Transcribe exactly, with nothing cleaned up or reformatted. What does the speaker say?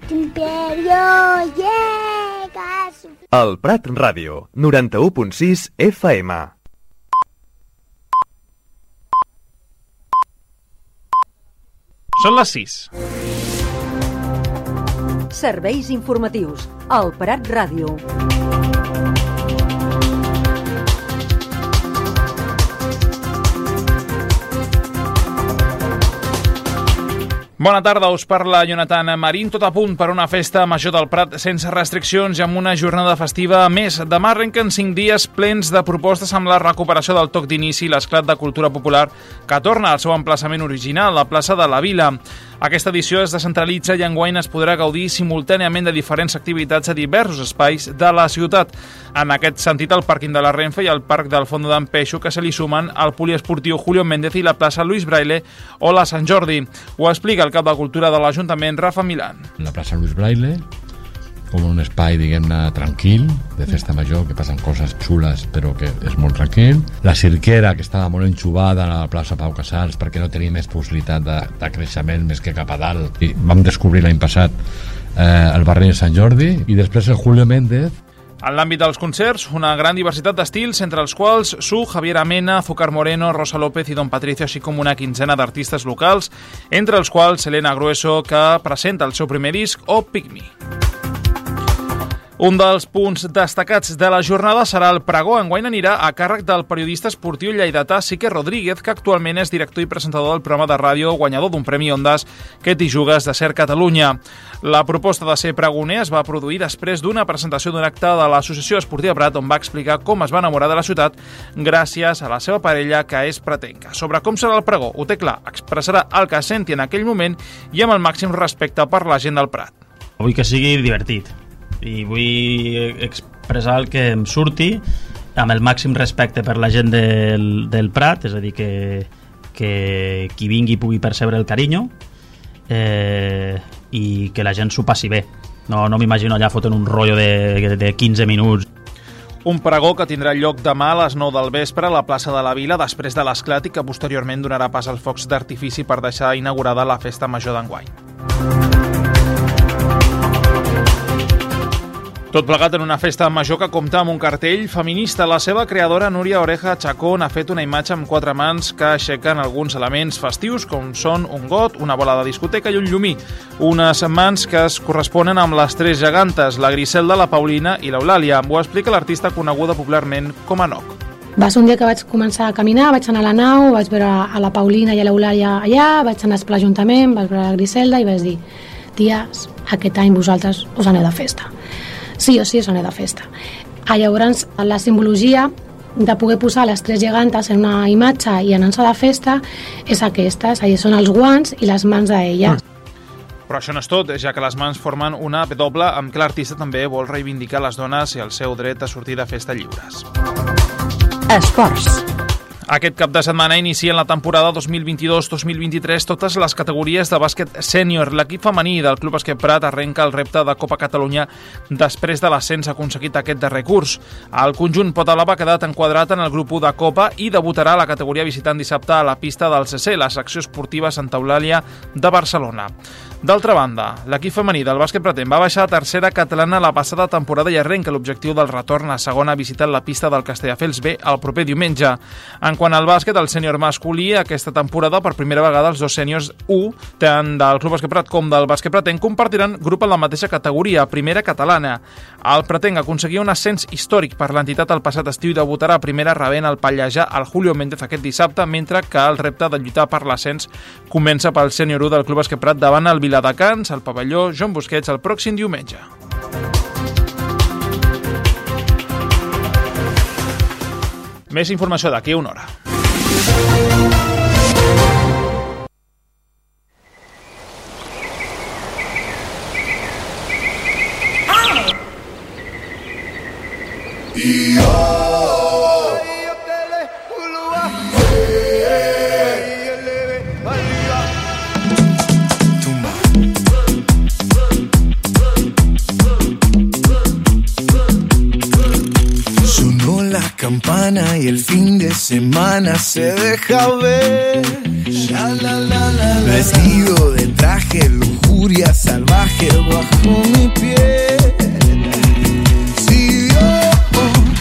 Imperio llega a su... El Prat Ràdio, noranta-u punt sis F M. Són les sis. Serveis informatius. El Prat Ràdio. Bona tarda, us parla Jonathan Marín, tot a punt per una festa major del Prat sense restriccions i amb una jornada festiva més. Demà arrenquen cinc dies plens de propostes amb la recuperació del toc d'inici i l'esclat de cultura popular que torna al seu emplaçament original, la plaça de la Vila. Aquesta edició es descentralitza i enguany es podrà gaudir simultàniament de diferents activitats a diversos espais de la ciutat. En aquest sentit, el pàrquing de la Renfe i el parc del Fondo d'en Peixo, que se li sumen al poliesportiu Julio Méndez i la plaça Luis Braille o la Sant Jordi. Ho explica el cap de Cultura de l'Ajuntament, Rafa Milán. La plaça Luis Braille, com un espai, diguem-ne, tranquil, de festa major, que passen coses xules, però que és molt tranquil. La cirquera, que estava molt enxubada a la plaça Pau Casals, perquè no tenia més possibilitat de, de creixement més que cap a dalt. I vam descobrir l'any passat eh, el barri de Sant Jordi, i després el Julio Méndez. En l'àmbit dels concerts, una gran diversitat d'estils, entre els quals Su, Javier Amena, Azúcar Moreno, Rosa López i Don Patricio, així com una quinzena d'artistes locals, entre els quals Elena Grueso, que presenta el seu primer disc, o Pick Me. Un dels punts destacats de la jornada serà el pregó. Enguany anirà a càrrec del periodista esportiu lleidatà Sique Rodríguez, que actualment és director i presentador del programa de ràdio guanyador d'un Premi Ondas, Que t'hi jugues, de Ser Catalunya. La proposta de ser pregoner es va produir després d'una presentació d'un acte de l'Associació Esportiva Prat, on va explicar com es va enamorar de la ciutat gràcies a la seva parella, que és pratenca. Sobre com serà el pregó, ho té clar, expressarà el que senti en aquell moment i amb el màxim respecte per la gent del Prat. Vull que sigui divertit i vull expressar el que em surti amb el màxim respecte per la gent del, del Prat, és a dir, que, que qui vingui pugui percebre el carinyo eh, i que la gent s'ho passi bé. No, no m'imagino allà fotent un rotllo de, de quinze minuts. Un pregó que tindrà lloc demà a les nou del vespre a la plaça de la Vila, després de l'esclat, i que posteriorment donarà pas als focs d'artifici per deixar inaugurada la festa major d'enguany. Tot plegat en una festa major que compta amb un cartell feminista. La seva creadora, Núria Oreja Chacón, ha fet una imatge amb quatre mans que aixequen alguns elements festius, com són un got, una bola de discoteca i un llumí. Unes mans que es corresponen amb les tres gegantes, la Griselda, la Paulina i l'Eulàlia. Ho explica l'artista coneguda popularment com a Noc. Va ser un dia que vaig començar a caminar, vaig anar a la nau, vaig veure a la Paulina i a l'Eulàlia allà, vaig anar a Esplà Ajuntament, vaig veure la Griselda i vaig dir: ties, aquest any vosaltres us aneu de festa. Sí o sí us aneu de festa. Ah, llavors, la simbologia de poder posar les tres gegantes en una imatge i anar-se de festa és aquesta, és a dir, són els guants i les mans d'elles. Però això no és tot, ja que les mans formen una doble amb què l'artista també vol reivindicar les dones i el seu dret a sortir de festa lliures. Esports. Aquest cap de setmana inicien la temporada dos mil vint-i-dos dos mil vint-i-tres totes les categories de bàsquet sènior. L'equip femení del Club Bàsquet Prat arrenca el repte de Copa Catalunya després de l'ascens aconseguit aquest darrer curs. El conjunt Potalava ha quedat enquadrat en el grup u de Copa i debutarà a la categoria visitant dissabte a la pista del C C, la secció esportiva Santa Eulàlia de Barcelona. D'altra banda, l'equip femení del bàsquet pratenc va baixar a tercera catalana la passada temporada i arrenca l'objectiu del retorn a segona visitant la pista del Castelldefels B el proper diumenge. En quant al bàsquet, el sènior masculí, aquesta temporada per primera vegada els dos sèniors u, tant del Club Bàsquet Prat com del bàsquet pratenc, compartiran grup en la mateixa categoria, primera catalana. El pratenc aconseguia un ascens històric per l'entitat el passat estiu i debutarà a primera rebent el Pallejà al Julio Méndez aquest dissabte, mentre que el repte de lluitar per l'ascens comença pel sènior u del Club Bàsquet Prat davant el Viladecans, al pavelló Joan Busquets, el pròxim diumenge. Més informació d'aquí a una hora. Campana y el fin de semana se deja ver. Vestido de traje lujoso furia salvaje bajo